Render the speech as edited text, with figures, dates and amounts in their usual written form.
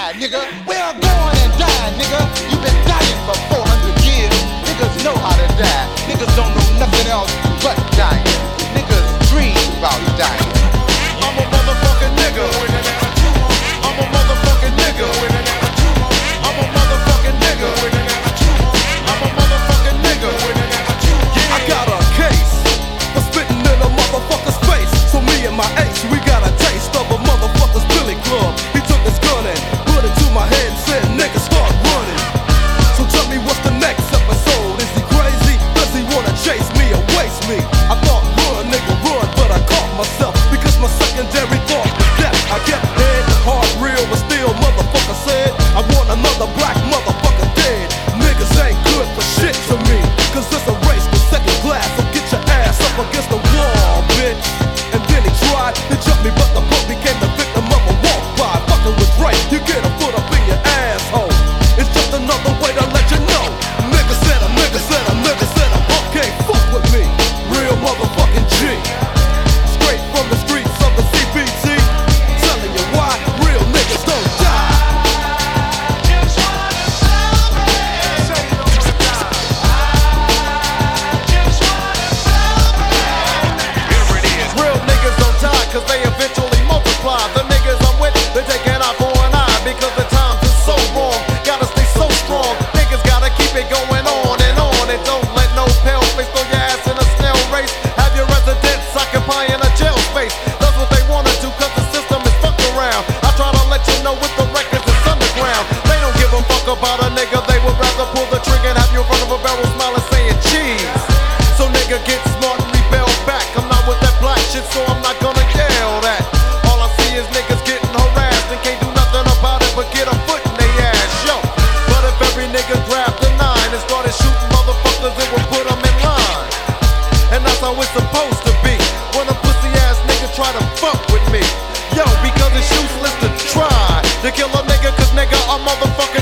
die, nigga. We're going and die, nigga. You've been dying for 400 years. Niggas know how to die. Niggas don't know nothing else but dying. Niggas dream about dying. I'm a motherfucking nigga. I'm a motherfucking nigga. I'm a motherfucking nigga. I'm a motherfucking nigga. I got a case for spitting in a motherfucker's face. So me and my ace, we got a taste of a motherfucker's Billy Club. He took his gun and put it to my head and said, nigga, start running. So tell me what's the next episode? Is he crazy? Does he wanna chase me or waste me? I thought run, nigga, run, but I caught myself because my secondary thought was death. I kept head hard real, but still motherfucker said I want another black motherfucker dead. Niggas ain't good for shit to me, cause it's a race to second class. So get your ass up against the wall, bitch. And then he tried to jump me, but the punk became the victim of a walk by. Fucking with Dre, you get a foot up in your asshole. It's just another way to let you know. Nigga said a nigga said a nigga said a punk can't fuck with me. Real motherfucking G. Straight from the streets of the CBT. Telling you why real niggas don't die. Real niggas don't die cause they eventually multiply. The niggas I'm with, they're taking out for an eye because the times is so wrong. Gotta stay so strong. Niggas gotta keep it going on and on. And don't let no pale face throw your ass in a snail race. Have your residents occupying a jail space. That's what they wanna do cause the system is fucked around. I try to let you know with the records it's underground. They don't give a fuck about a nigga. They would rather pull the trigger and have you in front of a barrel smiling saying cheese. So nigga get smart and rebel back. I'm not with that black shit, so I'm not gonna yell that. All I see is niggas getting harassed and can't do nothing about it but get a foot in they ass, yo. But if every nigga grabbed a 9 and started shooting motherfuckers, it would put them in line. And that's how it's supposed to be when a pussy ass nigga try to fuck with me. Yo, because it's useless to try to kill a nigga, cause nigga, I'm motherfucking